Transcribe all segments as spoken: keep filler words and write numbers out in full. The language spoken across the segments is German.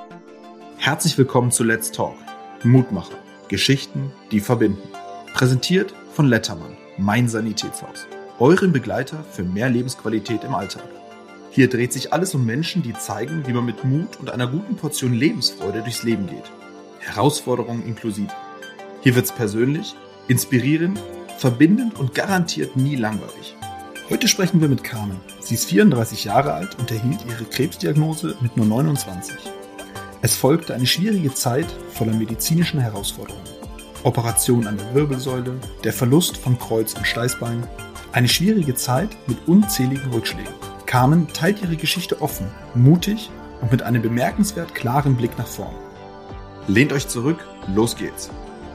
Herzlich willkommen zu Let's Talk, Mutmacher, Geschichten, die verbinden. Präsentiert von Lettermann, mein Sanitätshaus, eurem Begleiter für mehr Lebensqualität im Alltag. Hier dreht sich alles um Menschen, die zeigen, wie man mit Mut und einer guten Portion Lebensfreude durchs Leben geht. Herausforderungen inklusive. Hier wird's persönlich, inspirierend, verbindend und garantiert nie langweilig. Heute sprechen wir mit Carmen. Sie ist vierunddreißig Jahre alt und erhielt ihre Krebsdiagnose mit nur neunundzwanzig. Es folgte eine schwierige Zeit voller medizinischen Herausforderungen. Operation an der Wirbelsäule, der Verlust von Kreuz- und Steißbein. Eine schwierige Zeit mit unzähligen Rückschlägen. Carmen teilt ihre Geschichte offen, mutig und mit einem bemerkenswert klaren Blick nach vorn. Lehnt euch zurück, los geht's.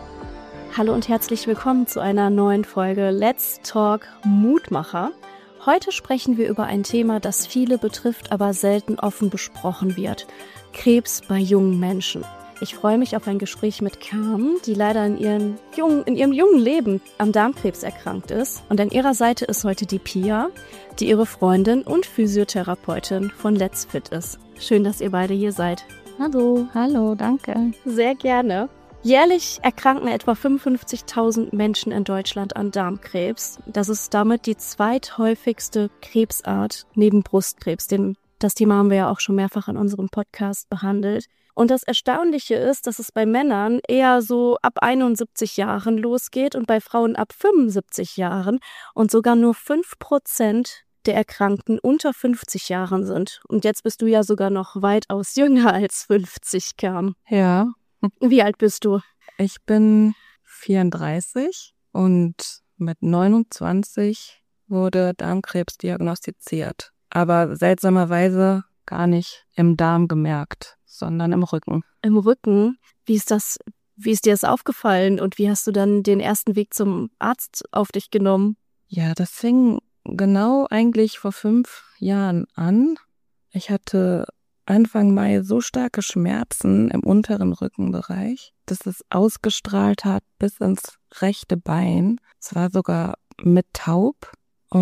Hallo und herzlich willkommen zu einer neuen Folge Let's Talk Mutmacher. Heute sprechen wir über ein Thema, das viele betrifft, aber selten offen besprochen wird. Krebs bei jungen Menschen. Ich freue mich auf ein Gespräch mit Carmen, die leider in, ihren jungen, in ihrem jungen Leben am Darmkrebs erkrankt ist. Und an ihrer Seite ist heute die Pia, die ihre Freundin und Physiotherapeutin von Let's Fit ist. Schön, dass ihr beide hier seid. Hallo, hallo, danke. Sehr gerne. Jährlich erkranken etwa fünfundfünfzigtausend Menschen in Deutschland an Darmkrebs. Das ist damit die zweithäufigste Krebsart neben Brustkrebs. Den, das Thema haben wir ja auch schon mehrfach in unserem Podcast behandelt. Und das Erstaunliche ist, dass es bei Männern eher so ab einundsiebzig Jahren losgeht und bei Frauen ab fünfundsiebzig Jahren und sogar nur fünf Prozent der Erkrankten unter fünfzig Jahren sind. Und jetzt bist du ja sogar noch weitaus jünger als fünfzig, Carmen. Ja. Wie alt bist du? Ich bin vierunddreißig und mit neunundzwanzig wurde Darmkrebs diagnostiziert. Aber seltsamerweise gar nicht im Darm gemerkt, sondern im Rücken. Im Rücken? Wie ist das, wie ist dir das aufgefallen und wie hast du dann den ersten Weg zum Arzt auf dich genommen? Ja, das fing genau eigentlich vor fünf Jahren an. Ich hatte Anfang Mai so starke Schmerzen im unteren Rückenbereich, dass es ausgestrahlt hat bis ins rechte Bein. Es war sogar mit taub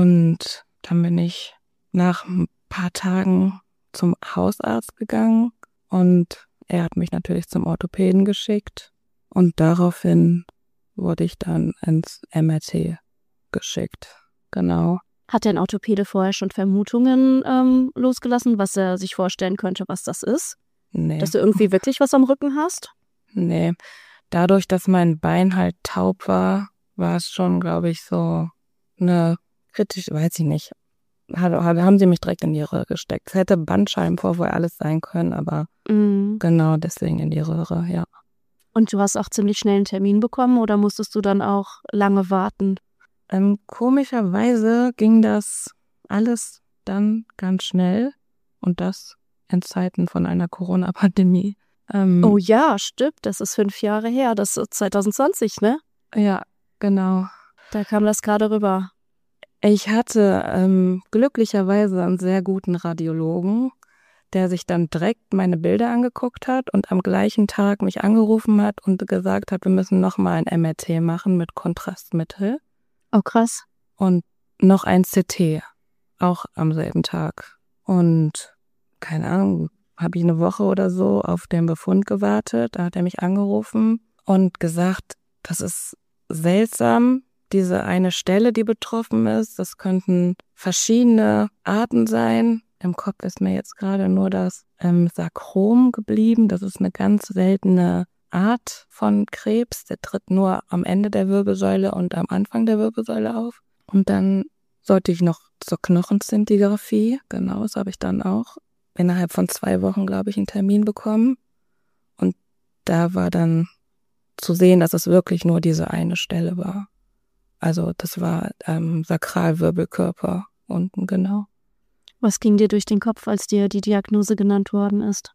und dann bin ich nach ein paar Tagen zum Hausarzt gegangen und er hat mich natürlich zum Orthopäden geschickt und daraufhin wurde ich dann ins M R T geschickt. Genau. Hat dein Orthopäde vorher schon Vermutungen ähm, losgelassen, was er sich vorstellen könnte, was das ist? Nee. Dass du irgendwie wirklich was am Rücken hast? Nee. Dadurch, dass mein Bein halt taub war, war es schon, glaube ich, so eine kritische, weiß ich nicht, haben sie mich direkt in die Röhre gesteckt. Es hätte Bandscheibenvorfall alles sein können, aber mhm. genau deswegen in die Röhre, ja. Und du hast auch ziemlich schnell einen Termin bekommen oder musstest du dann auch lange warten? Ähm, komischerweise ging das alles dann ganz schnell und das in Zeiten von einer Corona-Pandemie. Ähm, oh ja, stimmt, das ist fünf Jahre her, das ist zwanzig zwanzig, ne? Ja, genau. Da kam das gerade rüber. Ich hatte ähm, glücklicherweise einen sehr guten Radiologen, der sich dann direkt meine Bilder angeguckt hat und am gleichen Tag mich angerufen hat und gesagt hat, wir müssen nochmal ein M R T machen mit Kontrastmittel. Oh, krass. Und noch ein C T, auch am selben Tag. Und keine Ahnung, habe ich eine Woche oder so auf den Befund gewartet. Da hat er mich angerufen und gesagt, das ist seltsam, diese eine Stelle, die betroffen ist. Das könnten verschiedene Arten sein. Im Kopf ist mir jetzt gerade nur das ähm, Sarkom geblieben. Das ist eine ganz seltene Art von Krebs, der tritt nur am Ende der Wirbelsäule und am Anfang der Wirbelsäule auf. Und dann sollte ich noch zur Knochenzintigraphie, genau, das habe ich dann auch innerhalb von zwei Wochen, glaube ich, einen Termin bekommen. Und da war dann zu sehen, dass es wirklich nur diese eine Stelle war. Also das war ähm, Sakralwirbelkörper unten, genau. Was ging dir durch den Kopf, als dir die Diagnose genannt worden ist?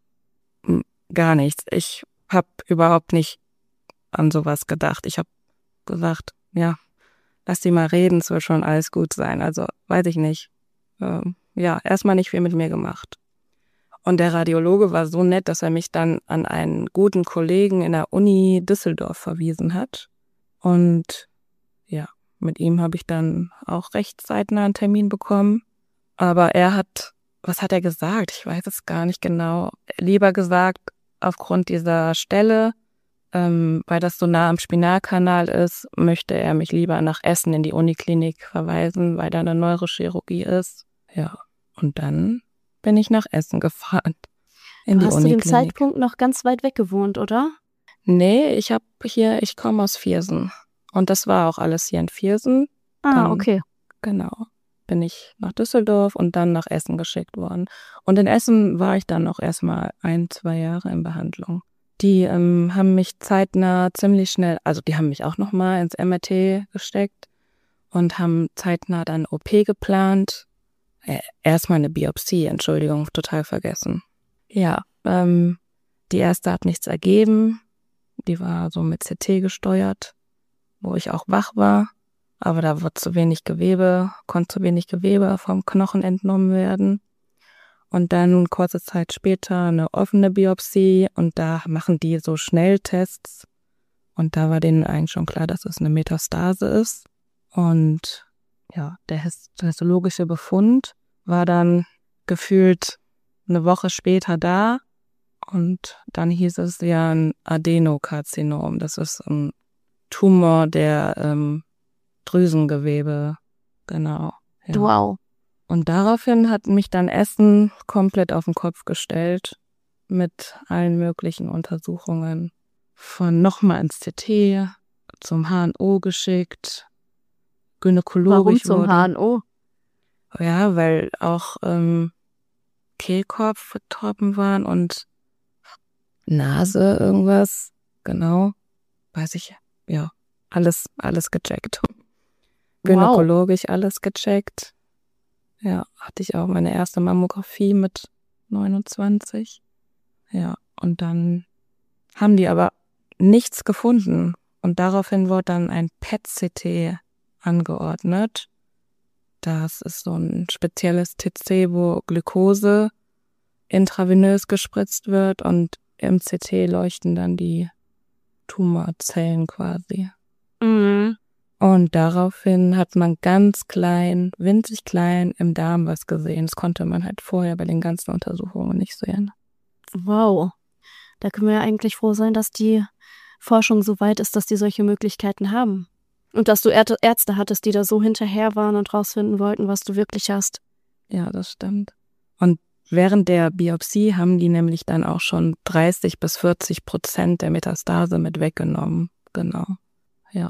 Gar nichts. Ich habe überhaupt nicht an sowas gedacht. Ich habe gesagt, ja, lass die mal reden, es wird schon alles gut sein. Also, weiß ich nicht. Ähm, ja, erstmal nicht viel mit mir gemacht. Und der Radiologe war so nett, dass er mich dann an einen guten Kollegen in der Uni Düsseldorf verwiesen hat. Und ja, mit ihm habe ich dann auch recht zeitnah einen Termin bekommen. Aber er hat, was hat er gesagt? Ich weiß es gar nicht genau. Lieber gesagt, aufgrund dieser Stelle, ähm, weil das so nah am Spinalkanal ist, möchte er mich lieber nach Essen in die Uniklinik verweisen, weil da eine Neurochirurgie ist. Ja, und dann bin ich nach Essen gefahren. In Du die hast zu dem Uniklinik. Zeitpunkt noch ganz weit weg gewohnt, oder? Nee, ich habe hier, ich komme aus Viersen. Und das war auch alles hier in Viersen. Ah, Dann, okay. Genau. Bin ich nach Düsseldorf und dann nach Essen geschickt worden. Und in Essen war ich dann auch erstmal ein, zwei Jahre in Behandlung. Die ähm, haben mich zeitnah ziemlich schnell, also die haben mich auch nochmal ins M R T gesteckt und haben zeitnah dann O P geplant. Äh, erstmal eine Biopsie, Entschuldigung, total vergessen. Ja, ähm, die erste hat nichts ergeben. Die war so mit C T gesteuert, wo ich auch wach war. Aber da wird zu wenig Gewebe, konnte zu wenig Gewebe vom Knochen entnommen werden. Und dann kurze Zeit später eine offene Biopsie und da machen die so Schnelltests. Und da war denen eigentlich schon klar, dass es eine Metastase ist. Und ja, der histologische Befund war dann gefühlt eine Woche später da. Und dann hieß es ja ein Adenokarzinom. Das ist ein Tumor der ähm, Drüsengewebe, genau. Ja. Wow. Und daraufhin hat mich dann Essen komplett auf den Kopf gestellt mit allen möglichen Untersuchungen. Von nochmal ins C T, zum H N O geschickt, gynäkologisch Warum zum wurde. H N O? Ja, weil auch ähm, Kehlkopf betroffen waren und Nase irgendwas, genau, weiß ich, ja, alles, alles gecheckt. Gynäkologisch alles gecheckt. Ja, hatte ich auch meine erste Mammographie mit neunundzwanzig. Ja, und dann haben die aber nichts gefunden. Und daraufhin wurde dann ein P E T C T angeordnet. Das ist so ein spezielles T C, wo Glucose intravenös gespritzt wird und im C T leuchten dann die Tumorzellen quasi. Mhm. Und daraufhin hat man ganz klein, winzig klein im Darm was gesehen. Das konnte man halt vorher bei den ganzen Untersuchungen nicht sehen. Wow. Da können wir ja eigentlich froh sein, dass die Forschung so weit ist, dass die solche Möglichkeiten haben. Und dass du Är- Ärzte hattest, die da so hinterher waren und rausfinden wollten, was du wirklich hast. Ja, das stimmt. Und während der Biopsie haben die nämlich dann auch schon dreißig bis vierzig Prozent der Metastase mit weggenommen. Genau. Ja.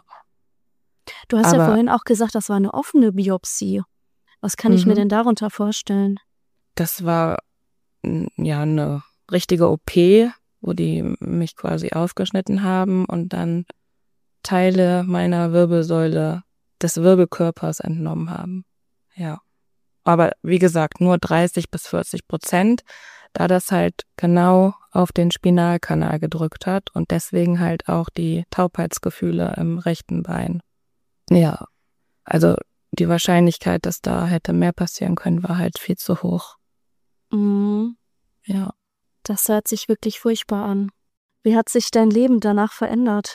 Du hast ja Aber- vorhin auch gesagt, das war eine offene Biopsie. Was kann ich mir Mhm. denn darunter vorstellen? Das war mm, ja eine richtige O P, wo die mich quasi aufgeschnitten haben und dann Teile meiner Wirbelsäule des Wirbelkörpers entnommen haben. Ja. Aber wie gesagt, nur dreißig bis vierzig Prozent, da das halt genau auf den Spinalkanal gedrückt hat und deswegen halt auch die Taubheitsgefühle im rechten Bein. Ja, also die Wahrscheinlichkeit, dass da hätte mehr passieren können, war halt viel zu hoch. Mhm. Ja. Das hört sich wirklich furchtbar an. Wie hat sich dein Leben danach verändert?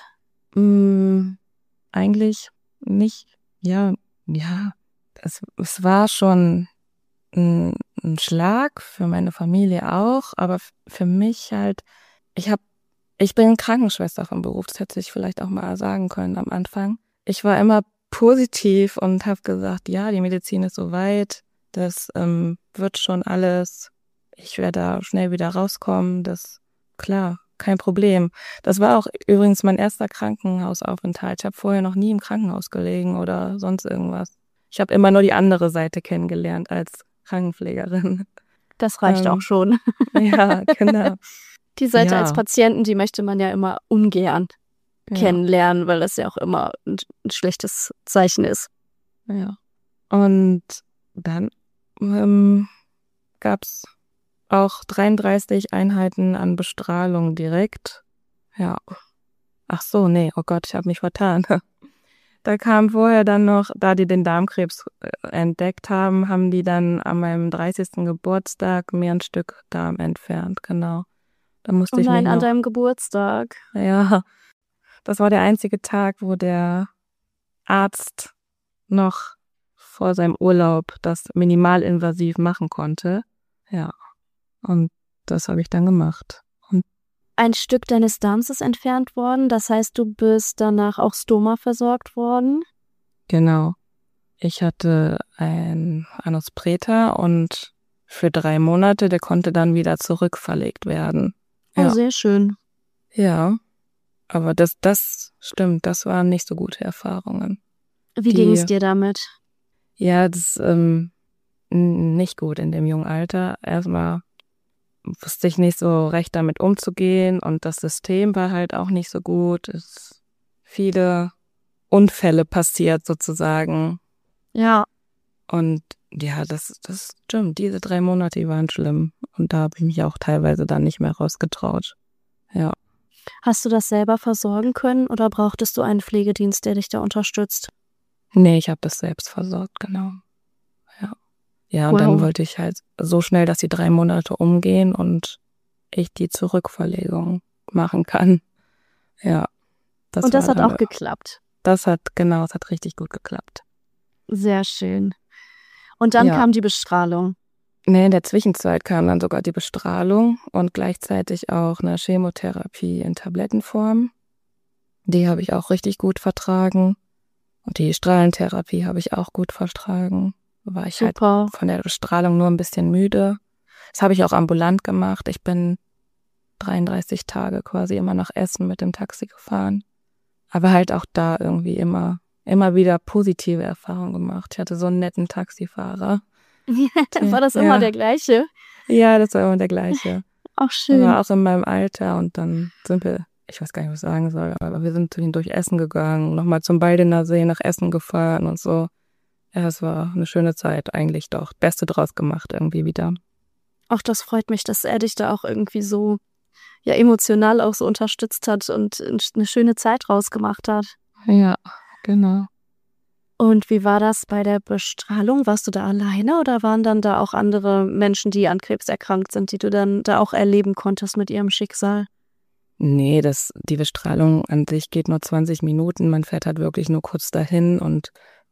Mm, eigentlich nicht, ja, ja, es, es war schon ein, ein Schlag für meine Familie auch, aber f- für mich halt, ich hab, ich bin Krankenschwester vom Beruf, das hätte ich vielleicht auch mal sagen können am Anfang. Ich war immer positiv und habe gesagt, ja, die Medizin ist so weit, das ähm, wird schon alles, ich werde da schnell wieder rauskommen, das, klar, kein Problem. Das war auch übrigens mein erster Krankenhausaufenthalt. Ich habe vorher noch nie im Krankenhaus gelegen oder sonst irgendwas. Ich habe immer nur die andere Seite kennengelernt als Krankenpflegerin. Das reicht Ähm, auch schon. Ja, genau. Die Seite Ja. als Patienten, die möchte man ja immer ungern Ja, kennenlernen, weil das ja auch immer ein, ein schlechtes Zeichen ist. ja. Und dann ähm, gab's auch dreiunddreißig Einheiten an Bestrahlung direkt. Ja. Ach so, nee, oh Gott, ich habe mich vertan. Da kam vorher dann noch, da die den Darmkrebs äh, entdeckt haben, haben die dann an meinem dreißigsten Geburtstag mir ein Stück Darm entfernt, genau. Da musste Oh ich nein, mich an noch, deinem Geburtstag. ja, das war der einzige Tag, wo der Arzt noch vor seinem Urlaub das minimalinvasiv machen konnte. Ja, und das habe ich dann gemacht. Und ein Stück deines Darms ist entfernt worden. Das heißt, du bist danach auch Stoma versorgt worden. Genau. Ich hatte ein Anus Preta und für drei Monate, der konnte dann wieder zurückverlegt werden. Oh, Ja. sehr schön. Ja, aber das, das stimmt, das waren nicht so gute Erfahrungen. Wie Die- ging es dir damit? Ja, das ähm, n- nicht gut in dem jungen Alter. Erstmal wusste ich nicht so recht damit umzugehen und das System war halt auch nicht so gut. Es viele Unfälle passiert sozusagen. Ja. Und ja, das, das stimmt. Diese drei Monate, die waren schlimm. Und da habe ich mich auch teilweise dann nicht mehr rausgetraut. Ja. Hast du das selber versorgen können oder brauchtest du einen Pflegedienst, der dich da unterstützt? Nee, ich habe das selbst versorgt, genau. Ja. Ja, und Wow. dann wollte ich halt so schnell, dass die drei Monate umgehen und ich die Zurückverlegung machen kann. Ja. Das Und das war hat dann, auch geklappt. Das hat, genau, es hat richtig gut geklappt. Sehr schön. Und dann Ja. kam die Bestrahlung. Nee, in der Zwischenzeit kam dann sogar die Bestrahlung und gleichzeitig auch eine Chemotherapie in Tablettenform. Die habe ich auch richtig gut vertragen. Und die Strahlentherapie habe ich auch gut vertragen. Da war ich halt Super. von der Bestrahlung nur ein bisschen müde. Das habe ich auch ambulant gemacht. Ich bin dreiunddreißig Tage quasi immer nach Essen mit dem Taxi gefahren. Aber halt auch da irgendwie immer, immer wieder positive Erfahrungen gemacht. Ich hatte so einen netten Taxifahrer. War das Ja. immer der gleiche? Ja, das war immer der gleiche. Auch schön. Aber auch in meinem Alter und dann sind wir, ich weiß gar nicht, was ich sagen soll, aber wir sind durch Essen gegangen, nochmal zum Baldener See nach Essen gefahren und so. Ja, es war eine schöne Zeit eigentlich doch. Beste draus gemacht irgendwie wieder. Auch das freut mich, dass er dich da auch irgendwie so ja emotional auch so unterstützt hat und eine schöne Zeit rausgemacht hat. Ja, genau. Und wie war das bei der Bestrahlung? Warst du da alleine oder waren dann da auch andere Menschen, die an Krebs erkrankt sind, die du dann da auch erleben konntest mit ihrem Schicksal? Nee, das, die Bestrahlung an sich geht nur zwanzig Minuten. Man fährt halt wirklich nur kurz dahin und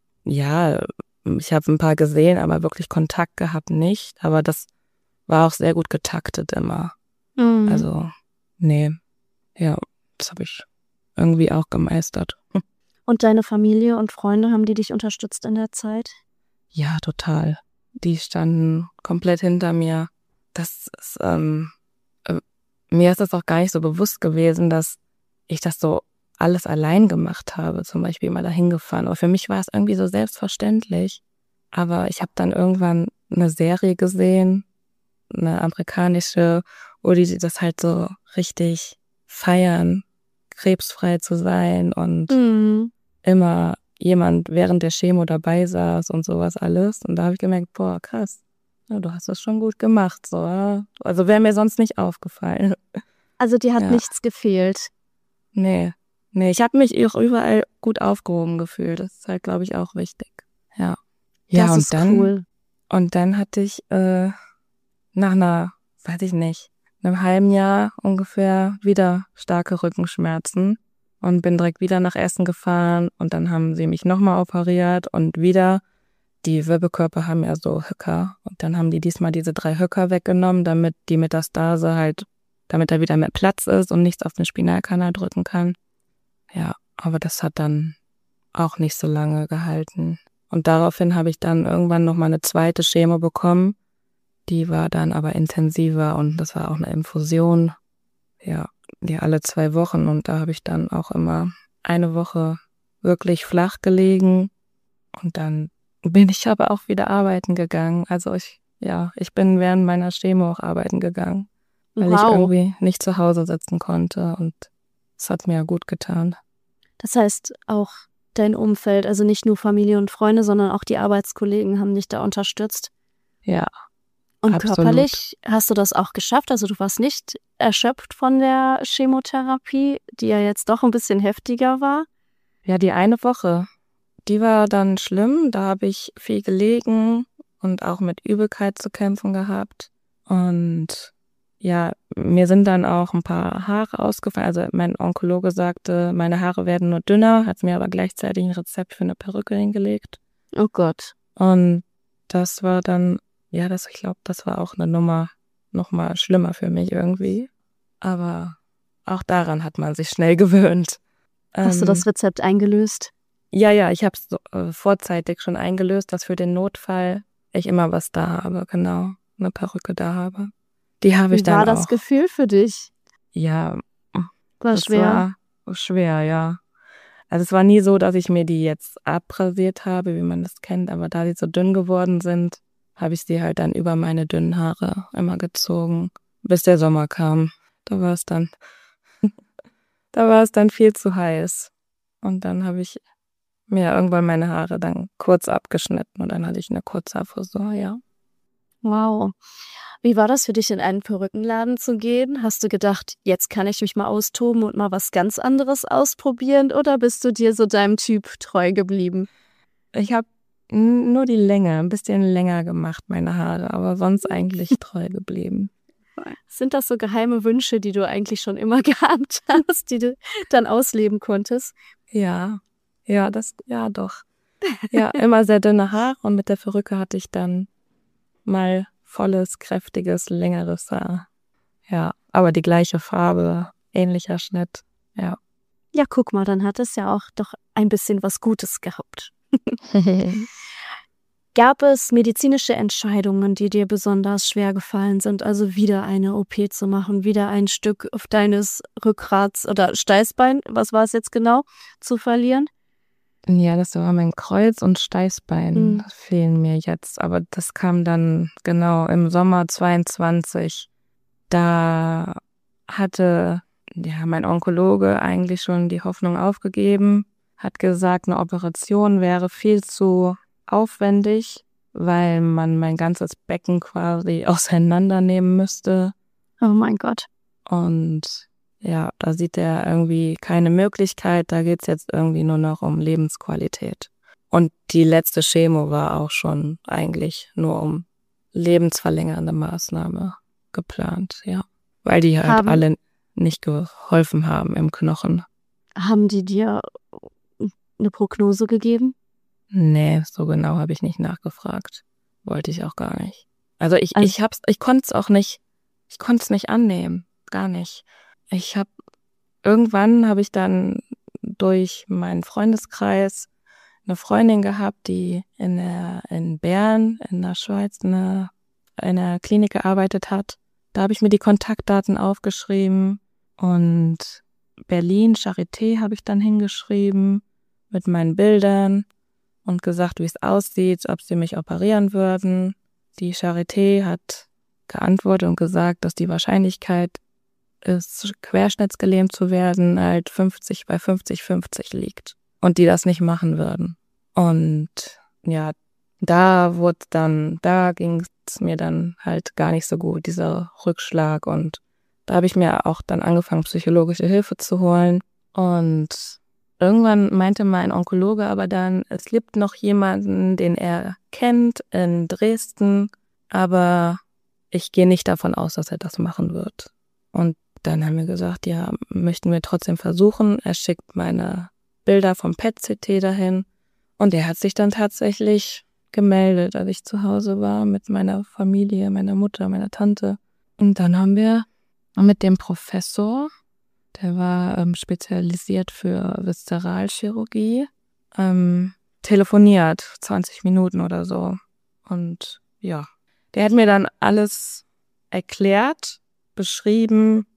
ja, ich habe ein paar gesehen, aber wirklich Kontakt gehabt nicht. Aber das war auch sehr gut getaktet immer. Mhm. Also, nee, ja, das habe ich irgendwie auch gemeistert. Und deine Familie und Freunde, haben die dich unterstützt in der Zeit? Ja, total. Die standen komplett hinter mir. Das ist, ähm, äh, mir ist das auch gar nicht so bewusst gewesen, dass ich das so alles allein gemacht habe, zum Beispiel mal dahin gefahren. Aber für mich war es irgendwie so selbstverständlich. Aber ich habe dann irgendwann eine Serie gesehen, eine amerikanische, wo die das halt so richtig feiern, krebsfrei zu sein und Mhm. immer jemand während der Chemo dabei saß und sowas alles. Und da habe ich gemerkt, boah, krass, ja, du hast das schon gut gemacht. So, ja. Also wäre mir sonst nicht aufgefallen. Also dir hat Ja. nichts gefehlt. Nee, nee, ich habe mich auch überall gut aufgehoben gefühlt. Das ist halt, glaube ich, auch wichtig. Ja. Ja, Das und ist dann, cool. und dann hatte ich äh, nach einer, weiß ich nicht, einem halben Jahr ungefähr wieder starke Rückenschmerzen und bin direkt wieder nach Essen gefahren und dann haben sie mich nochmal operiert und wieder, die Wirbelkörper haben ja so Höcker und dann haben die diesmal diese drei Höcker weggenommen, damit die Metastase halt, damit da wieder mehr Platz ist und nichts auf den Spinalkanal drücken kann. Ja, aber das hat dann auch nicht so lange gehalten. Und daraufhin habe ich dann irgendwann nochmal eine zweite Chemo bekommen. Die war dann aber intensiver und das war auch eine Infusion. Ja, die alle zwei Wochen und da habe ich dann auch immer eine Woche wirklich flach gelegen und dann bin ich aber auch wieder arbeiten gegangen. Also ich, ja, ich bin während meiner Chemo auch arbeiten gegangen, weil ich Wow. irgendwie nicht zu Hause sitzen konnte und es hat mir gut getan. Das heißt, auch dein Umfeld, also nicht nur Familie und Freunde, sondern auch die Arbeitskollegen haben dich da unterstützt. Ja, Und absolut. körperlich hast du das auch geschafft? Also du warst nicht erschöpft von der Chemotherapie, die ja jetzt doch ein bisschen heftiger war? Ja, die eine Woche, die war dann schlimm. Da habe ich viel gelegen und auch mit Übelkeit zu kämpfen gehabt. Und ja, mir sind dann auch ein paar Haare ausgefallen. Also mein Onkologe sagte, meine Haare werden nur dünner, hat mir aber gleichzeitig ein Rezept für eine Perücke hingelegt. Oh Gott. Und das war dann, ja, das, ich glaube, das war auch eine Nummer nochmal schlimmer für mich irgendwie. Aber auch daran hat man sich schnell gewöhnt. Hast du das Rezept eingelöst? Ja, ja, ich habe es so, äh, vorzeitig schon eingelöst, dass für den Notfall ich immer was da habe, genau, eine Perücke da habe. Die habe ich Wie dann war das auch. Gefühl für dich? Ja, War das schwer. war schwer, ja. Also es war nie so, dass ich mir die jetzt abrasiert habe, wie man das kennt, aber da die so dünn geworden sind, habe ich sie halt dann über meine dünnen Haare immer gezogen, bis der Sommer kam. Da war es dann, da war es dann viel zu heiß. Und dann habe ich mir irgendwann meine Haare dann kurz abgeschnitten und dann hatte ich eine Kurzhaarfrisur, ja. Wow. Wie war das für dich, in einen Perückenladen zu gehen? Hast du gedacht, jetzt kann ich mich mal austoben und mal was ganz anderes ausprobieren? Oder bist du dir so deinem Typ treu geblieben? Ich habe nur die Länge, ein bisschen länger gemacht, meine Haare, aber sonst eigentlich treu geblieben. Sind das so geheime Wünsche, die du eigentlich schon immer gehabt hast, die du dann ausleben konntest? Ja, ja, das, ja doch. Ja, immer sehr dünne Haare und mit der Perücke hatte ich dann mal volles, kräftiges, längeres Haar. Ja, aber die gleiche Farbe, ähnlicher Schnitt, ja. Ja, guck mal, dann hat es ja auch doch ein bisschen was Gutes gehabt. Gab es medizinische Entscheidungen, die dir besonders schwer gefallen sind, also wieder eine O P zu machen, wieder ein Stück auf deines Rückgrats oder Steißbein, was war es jetzt genau, zu verlieren? Ja, das war mein Kreuz und Steißbein, Mhm. fehlen mir jetzt. Aber das kam dann genau im Sommer zweiundzwanzig. Da hatte ja mein Onkologe eigentlich schon die Hoffnung aufgegeben, hat gesagt, eine Operation wäre viel zu aufwendig, weil man mein ganzes Becken quasi auseinandernehmen müsste. Oh mein Gott. Und ja, da sieht er irgendwie keine Möglichkeit, da geht's jetzt irgendwie nur noch um Lebensqualität. Und die letzte Chemo war auch schon eigentlich nur um lebensverlängernde Maßnahme geplant, ja. Weil die halt Haben- alle nicht geholfen haben im Knochen. Haben die dir eine Prognose gegeben? Nee, so genau habe ich nicht nachgefragt. Wollte ich auch gar nicht. Also ich, Also- ich hab's, ich konnte es auch nicht, ich konnte es nicht annehmen. Gar nicht. Ich habe, irgendwann habe ich dann durch meinen Freundeskreis eine Freundin gehabt, die in der, in Bern, in der Schweiz, in einer, in einer Klinik gearbeitet hat. Da habe ich mir die Kontaktdaten aufgeschrieben und Berlin, Charité habe ich dann hingeschrieben mit meinen Bildern und gesagt, wie es aussieht, ob sie mich operieren würden. Die Charité hat geantwortet und gesagt, dass die Wahrscheinlichkeit ist, querschnittsgelähmt zu werden, halt fünfzig bei fünfzig fünfzig liegt und die das nicht machen würden. Und ja, da wurde dann, da ging es mir dann halt gar nicht so gut, dieser Rückschlag, und da habe ich mir auch dann angefangen, psychologische Hilfe zu holen. Und irgendwann meinte mein Onkologe aber dann, es gibt noch jemanden, den er kennt in Dresden, aber ich gehe nicht davon aus, dass er das machen wird. Und dann haben wir gesagt, ja, möchten wir trotzdem versuchen. Er schickt meine Bilder vom P E T-C T dahin. Und er hat sich dann tatsächlich gemeldet, als ich zu Hause war mit meiner Familie, meiner Mutter, meiner Tante. Und dann haben wir mit dem Professor, der war ähm, spezialisiert für Viszeralchirurgie, ähm, telefoniert, zwanzig Minuten oder so. Und ja, der hat mir dann alles erklärt, beschrieben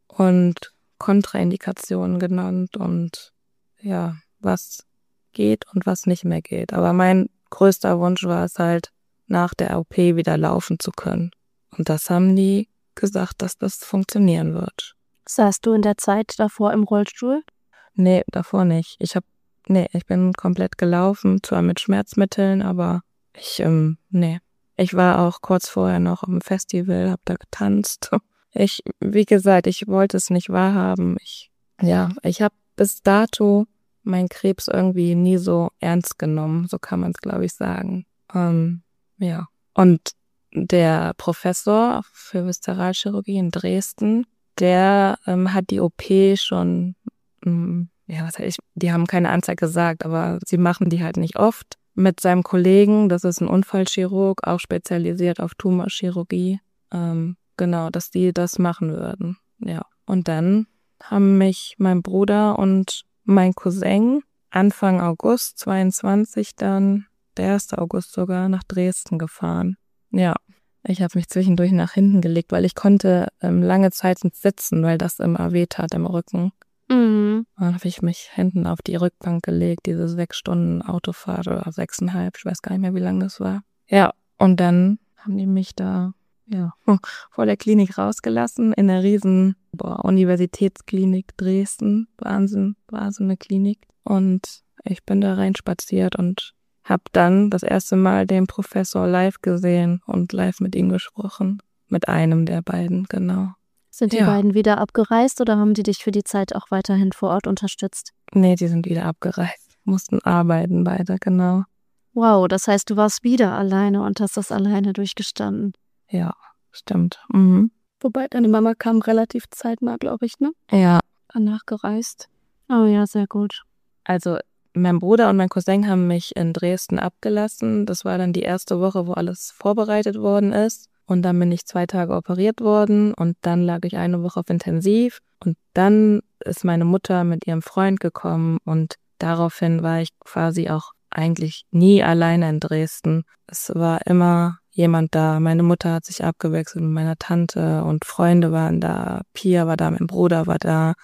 und Kontraindikationen genannt und ja, was geht und was nicht mehr geht. Aber mein größter Wunsch war es halt, nach der O P wieder laufen zu können. Und das haben die gesagt, dass das funktionieren wird. Saßt du in der Zeit davor im Rollstuhl? Nee, davor nicht. Ich hab, nee, ich bin komplett gelaufen, zwar mit Schmerzmitteln, aber ich, ähm, nee. Ich war auch kurz vorher noch am Festival, hab da getanzt. Ich, wie gesagt, ich wollte es nicht wahrhaben. Ich, ja, ich habe bis dato meinen Krebs irgendwie nie so ernst genommen, so kann man es, glaube ich, sagen. Ähm, ja. Und der Professor für Viszeralchirurgie in Dresden, der ähm, hat die O P schon, ähm, ja, was heißt ich, die haben keine Anzahl gesagt, aber sie machen die halt nicht oft. Mit seinem Kollegen, das ist ein Unfallchirurg, auch spezialisiert auf Tumorchirurgie, ähm, genau, dass die das machen würden. Ja. Und dann haben mich mein Bruder und mein Cousin Anfang August zweiundzwanzig dann, der erste August sogar, nach Dresden gefahren. Ja, ich habe mich zwischendurch nach hinten gelegt, weil ich konnte ähm, lange Zeit nicht sitzen, weil das immer weh tat im Rücken. Mhm. Dann habe ich mich hinten auf die Rückbank gelegt, diese sechs Stunden Autofahrt oder sechseinhalb, ich weiß gar nicht mehr, wie lang das war. Ja, und dann haben die mich da ja vor der Klinik rausgelassen, in der riesen boah, Universitätsklinik Dresden. Wahnsinn, war so eine Klinik. Und ich bin da reinspaziert und habe dann das erste Mal den Professor live gesehen und live mit ihm gesprochen. Mit einem der beiden, genau. Sind die Ja. beiden wieder abgereist oder haben die dich für die Zeit auch weiterhin vor Ort unterstützt? Nee, die sind wieder abgereist. Mussten arbeiten beide, genau. Wow, das heißt, du warst wieder alleine und hast das alleine durchgestanden. Ja, stimmt. Mhm. Wobei deine Mama kam relativ zeitnah, glaube ich, ne? Ja, Nachgereist. Oh ja, sehr gut. also mein Bruder und mein Cousin haben mich in Dresden abgelassen. Das war dann die erste Woche, wo alles vorbereitet worden ist. Und dann bin ich zwei Tage operiert worden und dann lag ich eine Woche auf Intensiv. Und dann ist meine Mutter mit ihrem Freund gekommen und daraufhin war ich quasi auch eigentlich nie alleine in Dresden. Es war immer jemand da. Meine Mutter hat sich abgewechselt mit meiner Tante und Freunde waren da. Pia war da, mein Bruder war da.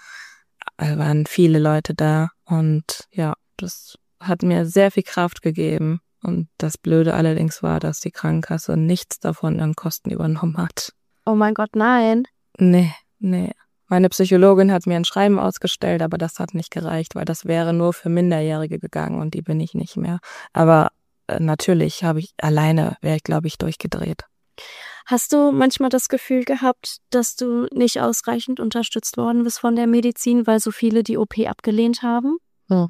Es waren viele Leute da und ja, das hat mir sehr viel Kraft gegeben. Und das Blöde allerdings war, dass die Krankenkasse nichts davon an Kosten übernommen hat. Oh mein Gott, nein. Nee, nee. Meine Psychologin hat mir ein Schreiben ausgestellt, aber das hat nicht gereicht, weil das wäre nur für Minderjährige gegangen und die bin ich nicht mehr. Aber äh, natürlich habe ich alleine, wäre ich glaube ich durchgedreht. Hast du manchmal das Gefühl gehabt, dass du nicht ausreichend unterstützt worden bist von der Medizin, weil so viele die O P abgelehnt haben? So.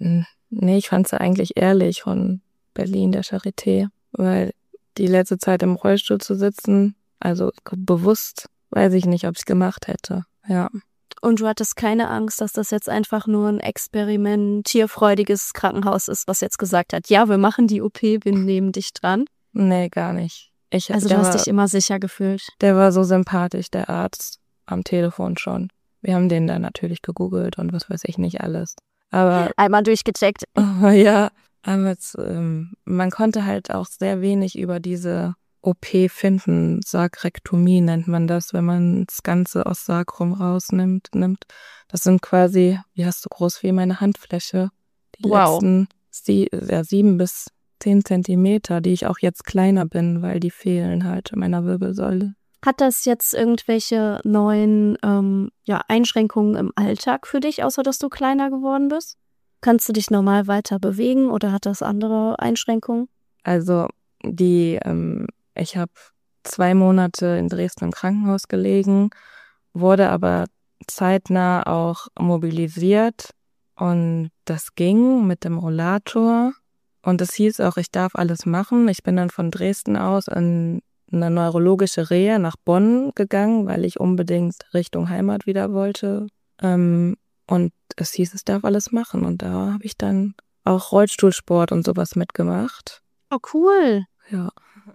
Nee, ich fand es eigentlich ehrlich von Berlin, der Charité, weil die letzte Zeit im Rollstuhl zu sitzen, also bewusst, weiß ich nicht, ob ich es gemacht hätte. Ja. Und du hattest keine Angst, dass das jetzt einfach nur ein experimentierfreudiges Krankenhaus ist, was jetzt gesagt hat, ja, wir machen die O P, wir nehmen dich dran? Nee, gar nicht. Ich, Also du hast dich immer sicher gefühlt? Der war so sympathisch, der Arzt, am Telefon schon. Wir haben den dann natürlich gegoogelt und was weiß ich nicht alles. Aber einmal durchgecheckt. Oh, ja, aber jetzt, ähm, man konnte halt auch sehr wenig über diese O P finden. Sarkrektomie nennt man das, wenn man das Ganze aus Sakrum rausnimmt. Nimmt. Das sind quasi, wie hast du groß wie meine Handfläche. Die Wow. letzten sie, ja, sieben bis zehn Zentimeter, die ich auch jetzt kleiner bin, weil die fehlen halt in meiner Wirbelsäule. Hat das jetzt irgendwelche neuen ähm, ja, Einschränkungen im Alltag für dich, außer dass du kleiner geworden bist? Kannst du dich normal weiter bewegen oder hat das andere Einschränkungen? Also die, ähm, ich habe zwei Monate in Dresden im Krankenhaus gelegen, wurde aber zeitnah auch mobilisiert und das ging mit dem Rollator und es hieß auch, ich darf alles machen. Ich bin dann von Dresden aus in eine neurologische Reha nach Bonn gegangen, weil ich unbedingt Richtung Heimat wieder wollte. Ähm, und es hieß, es darf alles machen. Und da habe ich dann auch Rollstuhlsport und sowas mitgemacht. Oh, cool. Ja,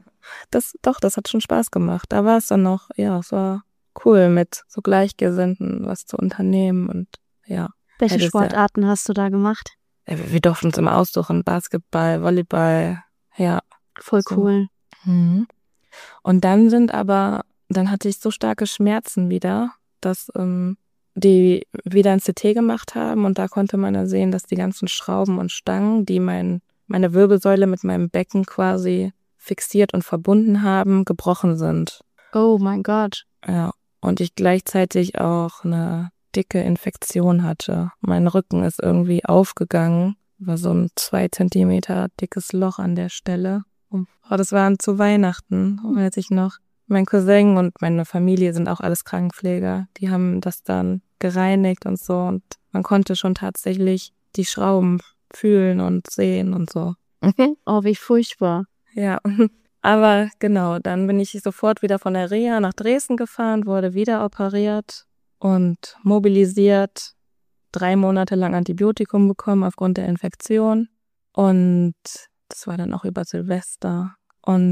das doch, das hat schon Spaß gemacht. Da war es dann noch, ja, es war cool, mit so Gleichgesinnten was zu unternehmen und ja. Welche ja, Sportarten ja, hast du da gemacht? Wir durften uns immer aussuchen, Basketball, Volleyball, ja. Voll so. cool. Mhm. Und dann sind aber, dann hatte ich so starke Schmerzen wieder, dass ähm, die wieder ein C T gemacht haben und da konnte man ja sehen, dass die ganzen Schrauben und Stangen, die mein, meine Wirbelsäule mit meinem Becken quasi fixiert und verbunden haben, gebrochen sind. Oh mein Gott. Ja, und ich gleichzeitig auch eine dicke Infektion hatte. Mein Rücken ist irgendwie aufgegangen, war so ein zwei Zentimeter dickes Loch an der Stelle. Oh, das waren zu Weihnachten, weiß ich noch. Mein Cousin und meine Familie sind auch alles Krankenpfleger. Die haben das dann gereinigt und so. Und man konnte schon tatsächlich die Schrauben fühlen und sehen und so. Oh, wie furchtbar. Ja, aber genau, dann bin ich sofort wieder von der Reha nach Dresden gefahren, wurde wieder operiert und mobilisiert. Drei Monate lang Antibiotikum bekommen aufgrund der Infektion. Und das war dann auch über Silvester. Und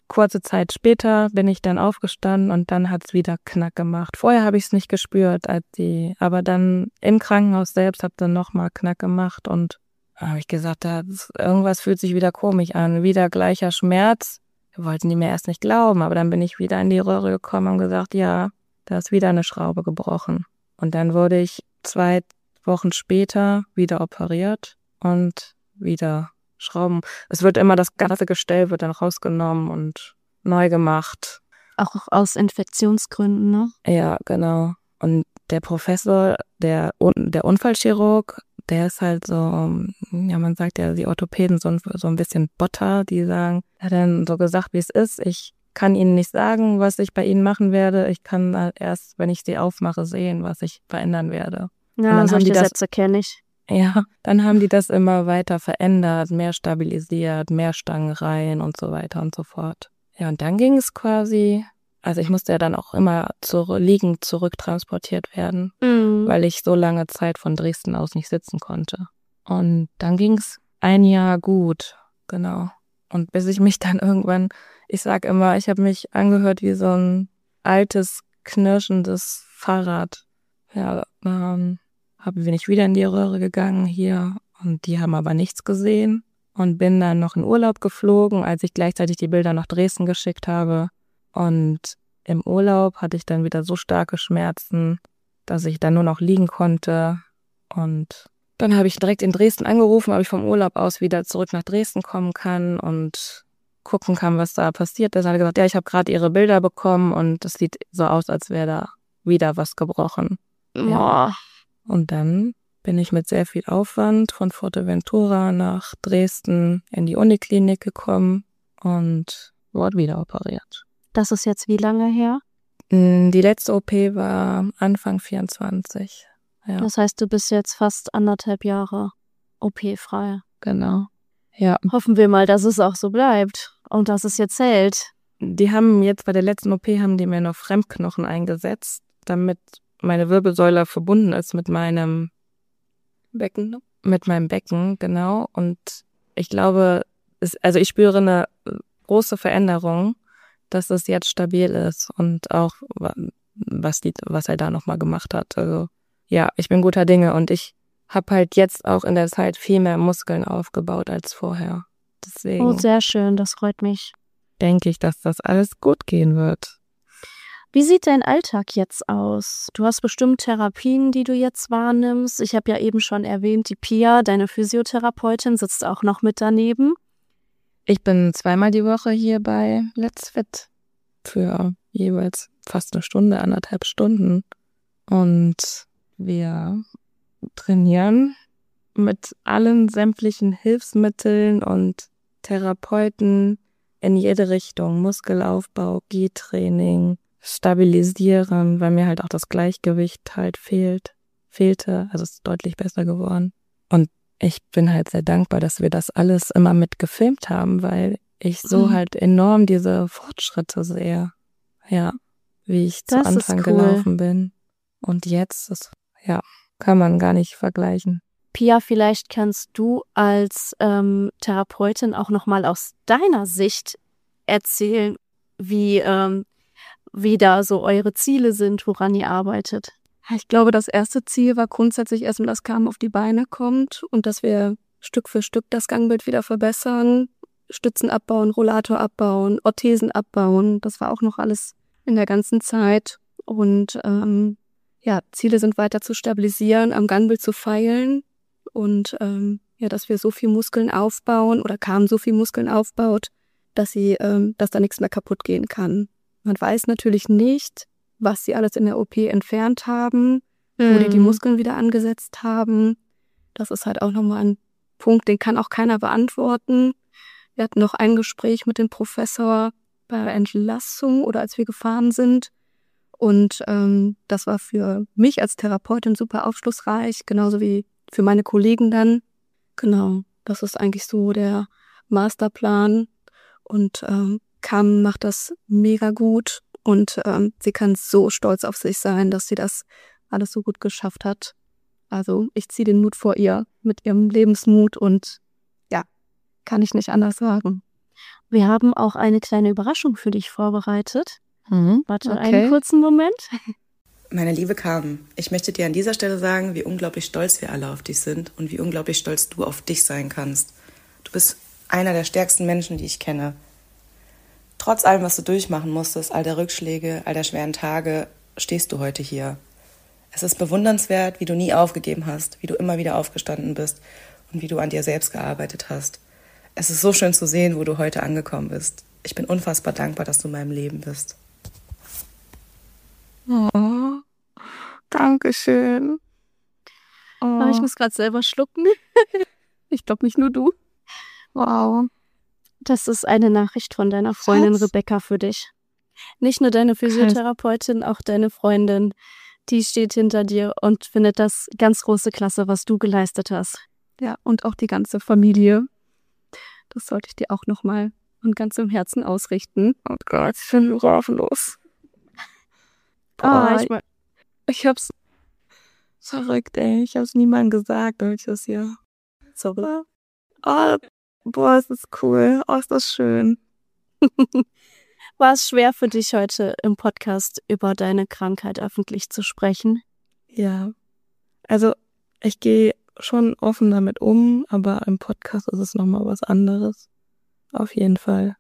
kurze Zeit später bin ich dann aufgestanden und dann hat's wieder Knack gemacht. Vorher habe ich es nicht gespürt, als die, aber dann im Krankenhaus selbst hat dann nochmal Knack gemacht und habe ich gesagt, da, irgendwas fühlt sich wieder komisch an, wieder gleicher Schmerz. Wollten die mir erst nicht glauben, aber dann bin ich wieder in die Röhre gekommen und gesagt, ja, da ist wieder eine Schraube gebrochen. Und dann wurde ich zwei Wochen später wieder operiert und wieder Schrauben. Es wird immer, das ganze Gestell wird dann rausgenommen und neu gemacht. Auch aus Infektionsgründen, ne? Ja, genau. Und der Professor, der, der Unfallchirurg, der ist halt so, ja, man sagt ja, die Orthopäden so ein, so ein bisschen Botter, die sagen, er hat dann so gesagt, wie es ist. Ich kann Ihnen nicht sagen, was ich bei Ihnen machen werde. Ich kann halt erst, wenn ich sie aufmache, sehen, was ich verändern werde. Ja, solche Sätze kenne ich. Ja, dann haben die das immer weiter verändert, mehr stabilisiert, mehr Stangen rein und so weiter und so fort. Ja, und dann ging es quasi, also ich musste ja dann auch immer zur, liegend zurücktransportiert werden, Mhm. weil ich so lange Zeit von Dresden aus nicht sitzen konnte. Und dann ging es ein Jahr gut, genau. Und bis ich mich dann irgendwann, ich sag immer, ich habe mich angehört wie so ein altes, knirschendes Fahrrad. Ja, ähm, bin ich wieder in die Röhre gegangen hier und die haben aber nichts gesehen und bin dann noch in Urlaub geflogen, als ich gleichzeitig die Bilder nach Dresden geschickt habe. Und im Urlaub hatte ich dann wieder so starke Schmerzen, dass ich dann nur noch liegen konnte. Und dann habe ich direkt in Dresden angerufen, ob ich vom Urlaub aus wieder zurück nach Dresden kommen kann und gucken kann, was da passiert ist. Er hat gesagt, ja, ich habe gerade ihre Bilder bekommen und es sieht so aus, als wäre da wieder was gebrochen. Ja. Und dann bin ich mit sehr viel Aufwand von Fuerteventura nach Dresden in die Uniklinik gekommen und wurde wieder operiert. Das ist jetzt wie lange her? Die letzte O P war Anfang vierundzwanzig. Ja. Das heißt, du bist jetzt fast anderthalb Jahre O P-frei. Genau. Ja. Hoffen wir mal, dass es auch so bleibt und dass es jetzt hält. Die haben jetzt bei der letzten O P haben die mir noch Fremdknochen eingesetzt, damit meine Wirbelsäule verbunden ist mit meinem Becken. Mit meinem Becken, genau. Und ich glaube, es, also ich spüre eine große Veränderung, dass es jetzt stabil ist und auch was die, was er da nochmal gemacht hat. Also ja, ich bin guter Dinge und ich habe halt jetzt auch in der Zeit viel mehr Muskeln aufgebaut als vorher. Deswegen. Oh, sehr schön, das freut mich. Denke ich, dass das alles gut gehen wird. Wie sieht dein Alltag jetzt aus? Du hast bestimmt Therapien, die du jetzt wahrnimmst. Ich habe ja eben schon erwähnt, die Pia, deine Physiotherapeutin, sitzt auch noch mit daneben. Ich bin zweimal die Woche hier bei Let's Fit für jeweils fast eine Stunde, anderthalb Stunden. Und wir trainieren mit allen sämtlichen Hilfsmitteln und Therapeuten in jede Richtung. Muskelaufbau, Gehtraining, stabilisieren, weil mir halt auch das Gleichgewicht halt fehlt, fehlte. Also es ist deutlich besser geworden. Und ich bin halt sehr dankbar, dass wir das alles immer mit gefilmt haben, weil ich so mhm. halt enorm diese Fortschritte sehe. Ja, wie ich zu das Anfang ist cool. gelaufen bin. Und jetzt, ist, ja, kann man gar nicht vergleichen. Pia, vielleicht kannst du als ähm, Therapeutin auch nochmal aus deiner Sicht erzählen, wie ähm, wie da so eure Ziele sind, woran ihr arbeitet. Ich glaube, das erste Ziel war grundsätzlich erstmal, dass Carmen auf die Beine kommt und dass wir Stück für Stück das Gangbild wieder verbessern, Stützen abbauen, Rollator abbauen, Orthesen abbauen. Das war auch noch alles in der ganzen Zeit. Und ähm, ja, Ziele sind weiter zu stabilisieren, am Gangbild zu feilen und ähm, ja, dass wir so viel Muskeln aufbauen oder Carmen so viel Muskeln aufbaut, dass sie, ähm, dass da nichts mehr kaputt gehen kann. Man weiß natürlich nicht, was sie alles in der O P entfernt haben, mhm. wo die die Muskeln wieder angesetzt haben. Das ist halt auch nochmal ein Punkt, den kann auch keiner beantworten. Wir hatten noch ein Gespräch mit dem Professor bei der Entlassung oder als wir gefahren sind. Und ähm, das war für mich als Therapeutin super aufschlussreich, genauso wie für meine Kollegen dann. Genau, das ist eigentlich so der Masterplan. Und ähm, Carmen macht das mega gut und ähm, sie kann so stolz auf sich sein, dass sie das alles so gut geschafft hat. Also ich ziehe den Mut vor ihr mit ihrem Lebensmut und ja, kann ich nicht anders sagen. Wir haben auch eine kleine Überraschung für dich vorbereitet. Mhm. Warte Okay. einen kurzen Moment. Meine liebe Carmen, ich möchte dir an dieser Stelle sagen, wie unglaublich stolz wir alle auf dich sind und wie unglaublich stolz du auf dich sein kannst. Du bist einer der stärksten Menschen, die ich kenne. Trotz allem, was du durchmachen musstest, all der Rückschläge, all der schweren Tage, stehst du heute hier. Es ist bewundernswert, wie du nie aufgegeben hast, wie du immer wieder aufgestanden bist und wie du an dir selbst gearbeitet hast. Es ist so schön zu sehen, wo du heute angekommen bist. Ich bin unfassbar dankbar, dass du in meinem Leben bist. Oh, Dankeschön. Oh, Aber ich muss gerade selber schlucken. Ich glaube nicht nur du. wow. Das ist eine Nachricht von deiner Freundin Schatz. Rebecca für dich. Nicht nur deine Physiotherapeutin, auch deine Freundin, die steht hinter dir und findet das ganz große Klasse, was du geleistet hast. Ja, und auch die ganze Familie. Das sollte ich dir auch nochmal von ganzem Herzen ausrichten. Oh Gott, ich bin ratlos. Ah, Boah, ich mein, Ich hab's verrückt, ey. Ich hab's niemandem gesagt, dass ich das hier. sorry. Oh, boah, ist das cool. Oh, ist das schön. War es schwer für dich heute im Podcast über deine Krankheit öffentlich zu sprechen? Ja. Also, ich gehe schon offen damit um, aber im Podcast ist es nochmal was anderes. Auf jeden Fall.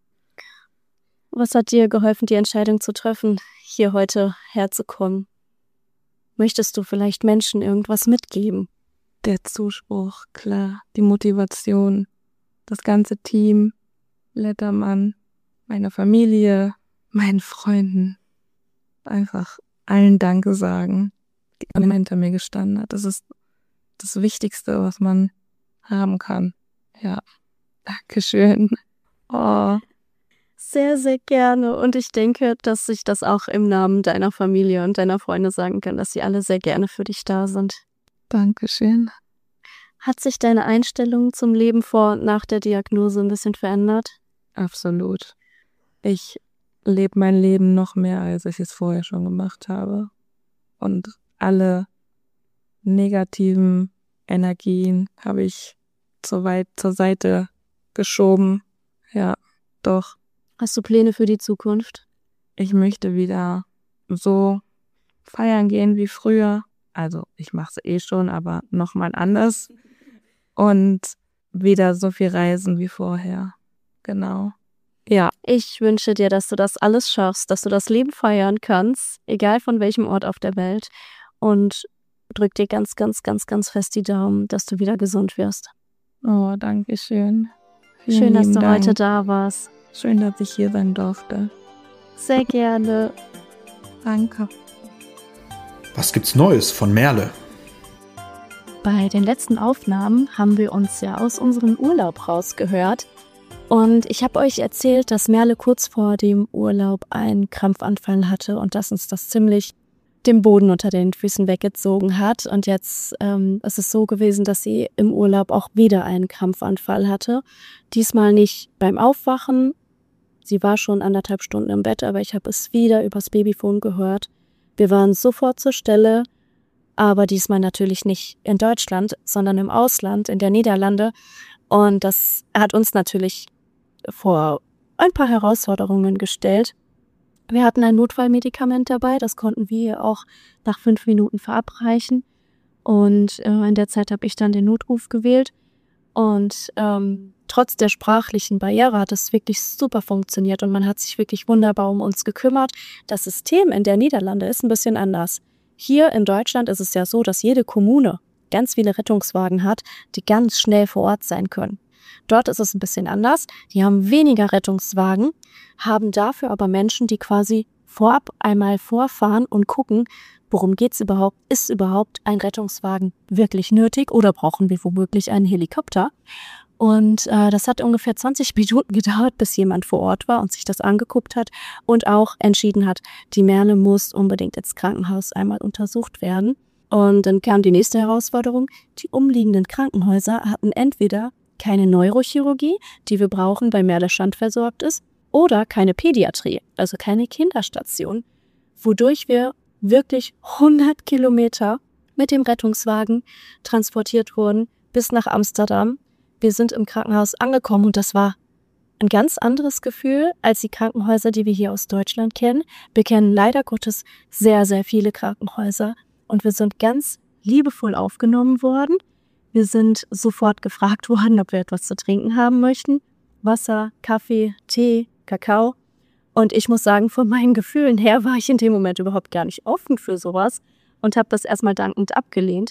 Was hat dir geholfen, die Entscheidung zu treffen, hier heute herzukommen? Möchtest du vielleicht Menschen irgendwas mitgeben? Der Zuspruch, klar. Die Motivation. Das ganze Team. Lettermann. Meine Familie. Meinen Freunden. Einfach allen Danke sagen, die immer hinter mir gestanden hat. Das ist das Wichtigste, was man haben kann. Ja. Dankeschön. Oh. Sehr, sehr gerne. Und ich denke, dass ich das auch im Namen deiner Familie und deiner Freunde sagen kann, dass sie alle sehr gerne für dich da sind. Dankeschön. Hat sich deine Einstellung zum Leben vor und nach der Diagnose ein bisschen verändert? Absolut. Ich lebe mein Leben noch mehr, als ich es vorher schon gemacht habe. Und alle negativen Energien habe ich zu weit zur Seite geschoben. Ja, doch. Hast du Pläne für die Zukunft? Ich möchte wieder so feiern gehen wie früher. Also ich mache es eh schon, aber nochmal anders. Und wieder so viel reisen wie vorher. Genau. Ja. Ich wünsche dir, dass du das alles schaffst, dass du das Leben feiern kannst, egal von welchem Ort auf der Welt. Und drück dir ganz, ganz, ganz, ganz fest die Daumen, dass du wieder gesund wirst. Oh, danke schön. Vielen Schön, dass lieben du Dank. heute da warst. Schön, dass ich hier sein durfte. Sehr gerne. Danke. Was gibt's Neues von Merle? Bei den letzten Aufnahmen haben wir uns ja aus unserem Urlaub rausgehört. Und ich habe euch erzählt, dass Merle kurz vor dem Urlaub einen Krampfanfall hatte und dass uns das ziemlich den Boden unter den Füßen weggezogen hat. Und jetzt ähm, ist es so gewesen, dass sie im Urlaub auch wieder einen Krampfanfall hatte. Diesmal nicht beim Aufwachen. Sie war schon anderthalb Stunden im Bett, aber ich habe es wieder übers Babyphone gehört. Wir waren sofort zur Stelle, aber diesmal natürlich nicht in Deutschland, sondern im Ausland, in der Niederlande. Und das hat uns natürlich vor ein paar Herausforderungen gestellt. Wir hatten ein Notfallmedikament dabei, das konnten wir auch nach fünf Minuten verabreichen. Und äh, in der Zeit habe ich dann den Notruf gewählt. Und ähm, trotz der sprachlichen Barriere hat es wirklich super funktioniert und man hat sich wirklich wunderbar um uns gekümmert. Das System in der Niederlande ist ein bisschen anders. Hier in Deutschland ist es ja so, dass jede Kommune ganz viele Rettungswagen hat, die ganz schnell vor Ort sein können. Dort ist es ein bisschen anders. Die haben weniger Rettungswagen, haben dafür aber Menschen, die quasi vorab einmal vorfahren und gucken, worum geht's überhaupt? Ist überhaupt ein Rettungswagen wirklich nötig oder brauchen wir womöglich einen Helikopter? Und äh, das hat ungefähr zwanzig Minuten gedauert, bis jemand vor Ort war und sich das angeguckt hat und auch entschieden hat, die Merle muss unbedingt ins Krankenhaus einmal untersucht werden. Und dann kam die nächste Herausforderung. Die umliegenden Krankenhäuser hatten entweder keine Neurochirurgie, die wir brauchen, weil Merle standversorgt ist, oder keine Pädiatrie, also keine Kinderstation, wodurch wir wirklich hundert Kilometer mit dem Rettungswagen transportiert wurden bis nach Amsterdam. Wir sind im Krankenhaus angekommen und das war ein ganz anderes Gefühl als die Krankenhäuser, die wir hier aus Deutschland kennen. Wir kennen leider Gottes sehr, sehr viele Krankenhäuser und wir sind ganz liebevoll aufgenommen worden. Wir sind sofort gefragt worden, ob wir etwas zu trinken haben möchten. Wasser, Kaffee, Tee, Kakao. Und ich muss sagen, von meinen Gefühlen her war ich in dem Moment überhaupt gar nicht offen für sowas und habe das erstmal dankend abgelehnt.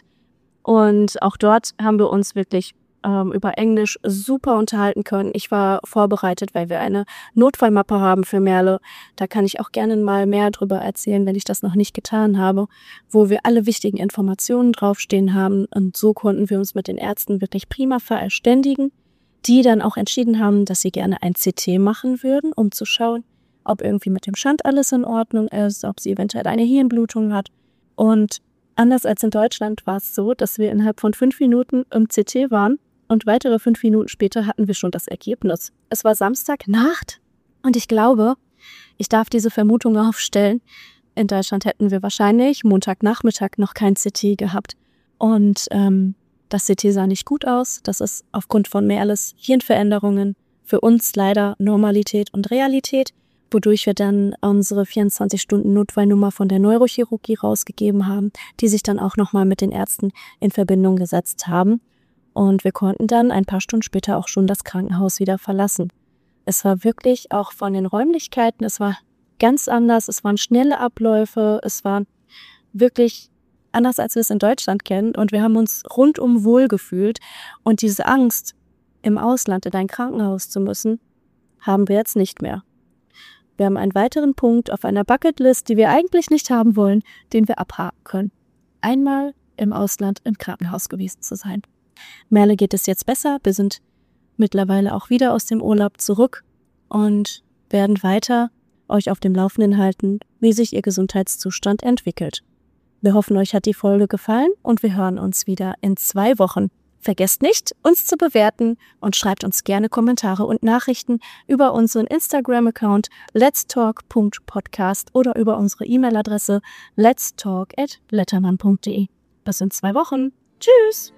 Und auch dort haben wir uns wirklich ähm, über Englisch super unterhalten können. Ich war vorbereitet, weil wir eine Notfallmappe haben für Merle. Da kann ich auch gerne mal mehr drüber erzählen, wenn ich das noch nicht getan habe, wo wir alle wichtigen Informationen draufstehen haben. Und so konnten wir uns mit den Ärzten wirklich prima verständigen, die dann auch entschieden haben, dass sie gerne ein C T machen würden, um zu schauen, ob irgendwie mit dem Schand alles in Ordnung ist, ob sie eventuell eine Hirnblutung hat. Und anders als in Deutschland war es so, dass wir innerhalb von fünf Minuten im C T waren und weitere fünf Minuten später hatten wir schon das Ergebnis. Es war Samstagnacht und ich glaube, ich darf diese Vermutung aufstellen, in Deutschland hätten wir wahrscheinlich Montagnachmittag noch kein C T gehabt. Und ähm, das C T sah nicht gut aus. Das ist aufgrund von Merles Hirnveränderungen für uns leider Normalität und Realität, wodurch wir dann unsere vierundzwanzig-Stunden-Notfallnummer von der Neurochirurgie rausgegeben haben, die sich dann auch nochmal mit den Ärzten in Verbindung gesetzt haben. Und wir konnten dann ein paar Stunden später auch schon das Krankenhaus wieder verlassen. Es war wirklich auch von den Räumlichkeiten, es war ganz anders, es waren schnelle Abläufe, es war wirklich anders, als wir es in Deutschland kennen. Und wir haben uns rundum wohl gefühlt. Und diese Angst, im Ausland in ein Krankenhaus zu müssen, haben wir jetzt nicht mehr. Wir haben einen weiteren Punkt auf einer Bucketlist, die wir eigentlich nicht haben wollen, den wir abhaken können. Einmal im Ausland im Krankenhaus gewesen zu sein. Merle geht es jetzt besser. Wir sind mittlerweile auch wieder aus dem Urlaub zurück und werden weiter euch auf dem Laufenden halten, wie sich ihr Gesundheitszustand entwickelt. Wir hoffen, euch hat die Folge gefallen und wir hören uns wieder in zwei Wochen. Vergesst nicht, uns zu bewerten und schreibt uns gerne Kommentare und Nachrichten über unseren Instagram-Account letstalk punkt podcast oder über unsere E-Mail-Adresse letstalk at letterman punkt de. Bis in zwei Wochen. Tschüss!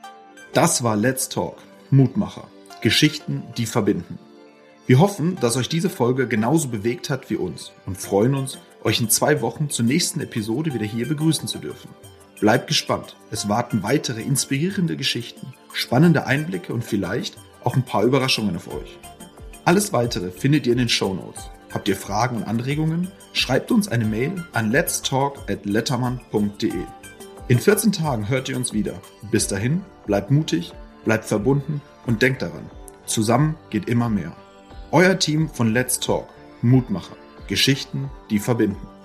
Das war Let's Talk, Mutmacher. Geschichten, die verbinden. Wir hoffen, dass euch diese Folge genauso bewegt hat wie uns und freuen uns, euch in zwei Wochen zur nächsten Episode wieder hier begrüßen zu dürfen. Bleibt gespannt, es warten weitere inspirierende Geschichten, spannende Einblicke und vielleicht auch ein paar Überraschungen auf euch. Alles Weitere findet ihr in den Shownotes. Habt ihr Fragen und Anregungen? Schreibt uns eine Mail an letstalk at letterman punkt de. In vierzehn Tagen hört ihr uns wieder. Bis dahin, bleibt mutig, bleibt verbunden und denkt daran, zusammen geht immer mehr. Euer Team von Let's Talk, Mutmacher, Geschichten, die verbinden.